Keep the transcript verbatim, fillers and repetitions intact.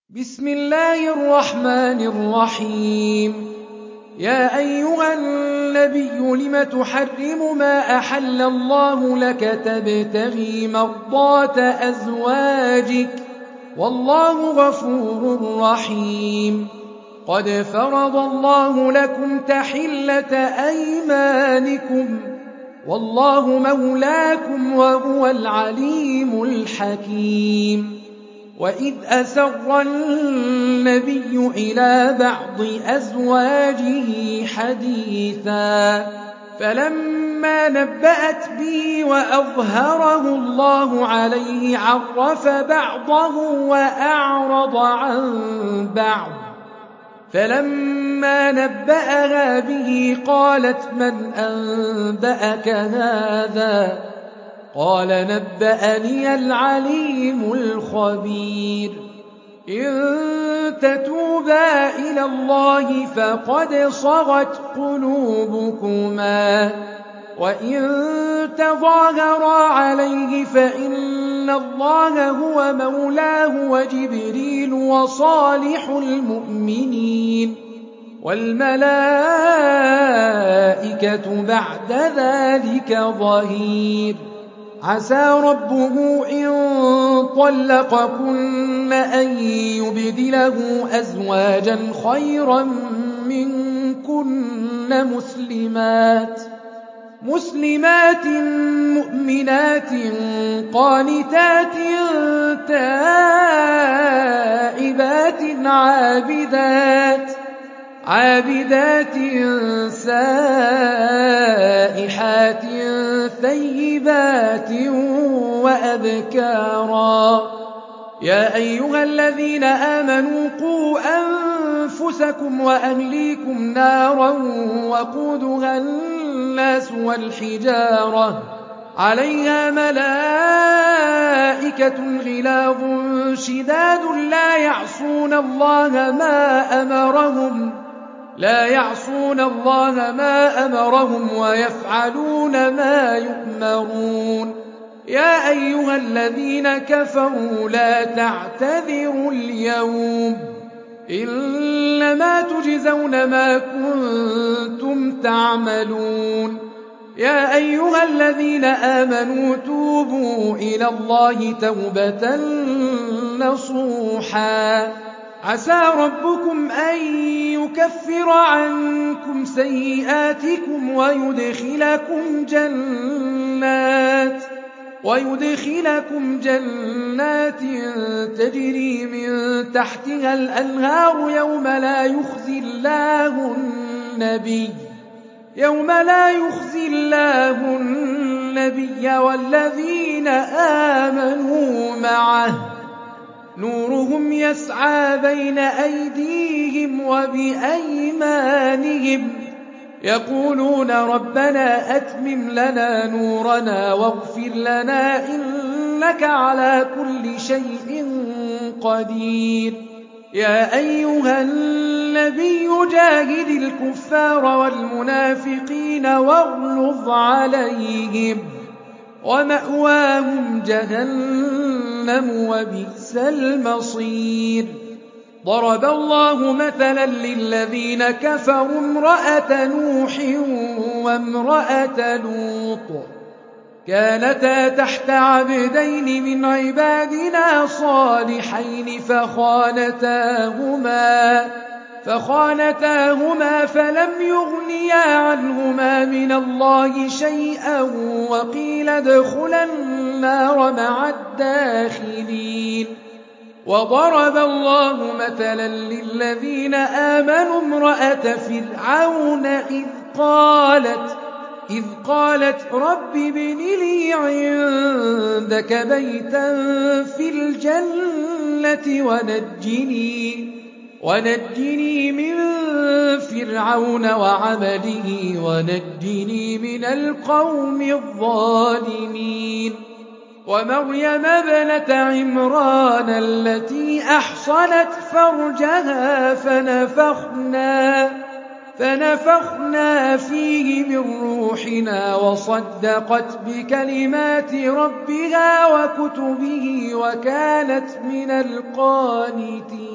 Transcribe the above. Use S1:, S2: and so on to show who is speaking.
S1: بسم الله الرحمن الرحيم يا أيها النبي لم تحرم ما أحل الله لك تبتغي مرضات أزواجك والله غفور رحيم قد فرض الله لكم تحلة أيمانكم والله مولاكم وهو العليم الحكيم وإذ أسر النبي إلى بعض أزواجه حديثا فلما نبأت به وأظهره الله عليه عرف بعضه وأعرض عن بعض فلما نبأها به قالت من أنبأك هذا قال نبأني العليم الخبير إن تتوبا إلى الله فقد صغت قلوبكما وإن تظاهرا عليه فإن الله هو مولاه وجبريل وصالح المؤمنين والملائكة بعد ذلك ظهير عسى ربه إن طلقكن أن يبدله أزواجا خيرا منكن مسلمات مسلمات مؤمنات قانتات تائبات عابدات عابدات سائحات ثيبات وأبكارا يا أيها الذين آمنوا قوا أنفسكم وأهليكم نارا وقودها الناس والحجارة عليها ملائكة غلاظ شداد لا يعصون الله ما أمرهم لا يعصون الله ما أمرهم ويفعلون ما يؤمرون يا أيها الذين كفروا لا تعتذروا اليوم إنما تجزون ما كنتم تعملون يا أيها الذين آمنوا توبوا إلى الله توبة نصوحا عسى ربكم أن يكفر عنكم سيئاتكم ويدخلكم جنات ويدخلكم جنات تجري من تحتها الأنهار يوم لا يخزي الله النبي يوم لا يخزي الله النبي والذين آمنوا معه نورهم يسعى بين أيديهم وبأيمانهم يقولون ربنا أتمم لنا نورنا واغفر لنا إنك على كل شيء قدير يا أيها النبي جاهد الكفار والمنافقين واغلظ عليهم ومأواهم جهنم وبئس المصير ضرب الله مثلا للذين كفروا امرأة نوح وامرأة لوط كانتا تحت عبدين من عبادنا صالحين فخانتاهما فخانتاهما فلم يغنيا عنهما من الله شيئا وقيل ادخلا النار مع الداخلين وضرب الله مثلا للذين آمنوا امرأة فرعون إذ قالت إذ قالت رب ابن لي عندك بيتا في الجنة ونجني ونجني من فرعون وعمله ونجني من القوم الظالمين ومريم ابنة عمران التي أحصنت فرجها فنفخنا فنفخنا فيه من روحنا وصدقت بكلمات ربها وكتبه وكانت من القانتين